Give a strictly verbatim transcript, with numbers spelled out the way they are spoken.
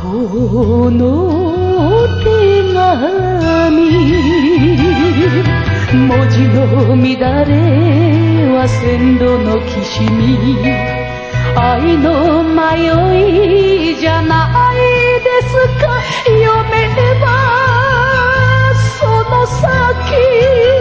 この手紙文字の乱れは線路のきしみ愛の迷いじゃないですか読めばその先